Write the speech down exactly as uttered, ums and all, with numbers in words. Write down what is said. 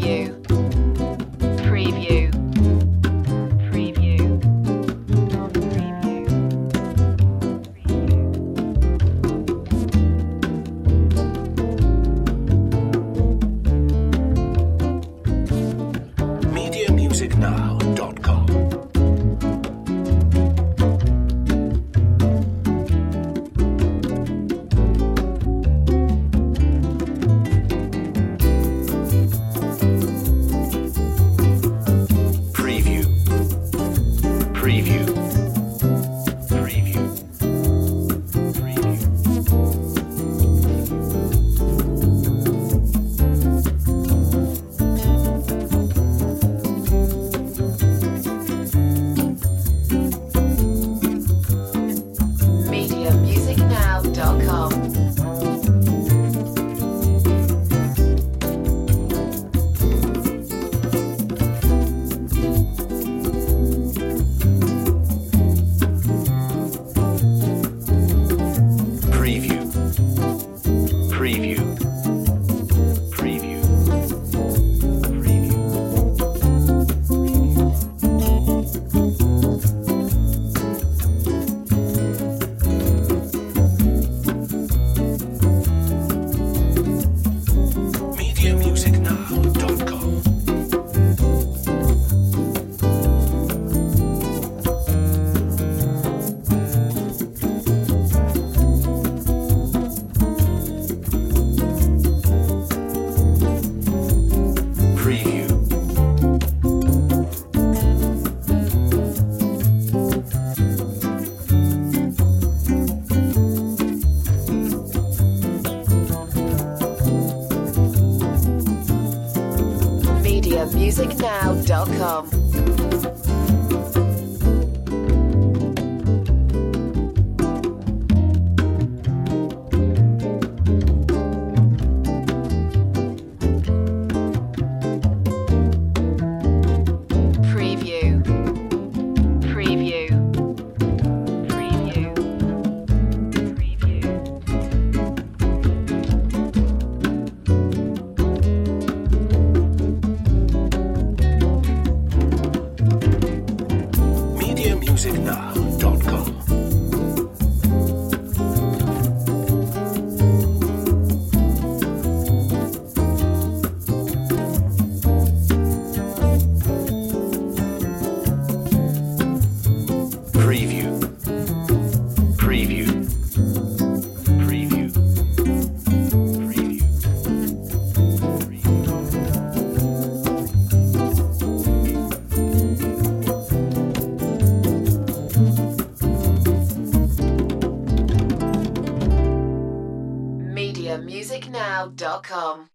Preview. Preview. Preview. media music now dot com. Preview. Preview. Preview. media music now dot com. Preview. Preview. Preview. media music now dot com. Preview. media music now dot com. Preview. Preview. Preview. Preview. media music now dot com. Preview. Preview. Preview. Preview. media music now dot com.